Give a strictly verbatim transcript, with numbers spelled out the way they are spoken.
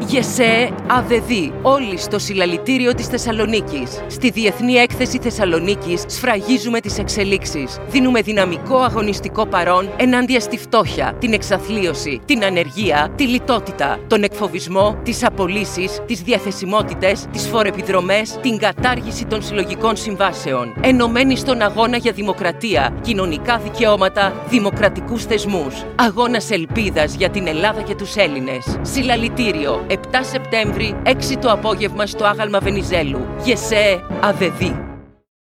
Γεσέ Αβεδί, όλοι στο συλλαλητήριο της Θεσσαλονίκης. Στη Διεθνή Έκθεση Θεσσαλονίκης σφραγίζουμε τις εξελίξεις. Δίνουμε δυναμικό αγωνιστικό παρόν ενάντια στη φτώχεια, την εξαθλίωση, την ανεργία, τη λιτότητα, τον εκφοβισμό, τις απολύσεις, τις διαθεσιμότητες, τις φορεπιδρομές, την κατάργηση των συλλογικών συμβάσεων. Ενωμένοι στον αγώνα για δημοκρατία, κοινωνικά δικαιώματα, δημοκρατικούς θεσμούς. Αγώνας ελπίδας για την Ελλάδα και τους Έλληνες. Συλλαλητήριο, επτά Σεπτέμβρη, έξι το απόγευμα στο Άγαλμα Βενιζέλου. Γεσέ Αβεδί.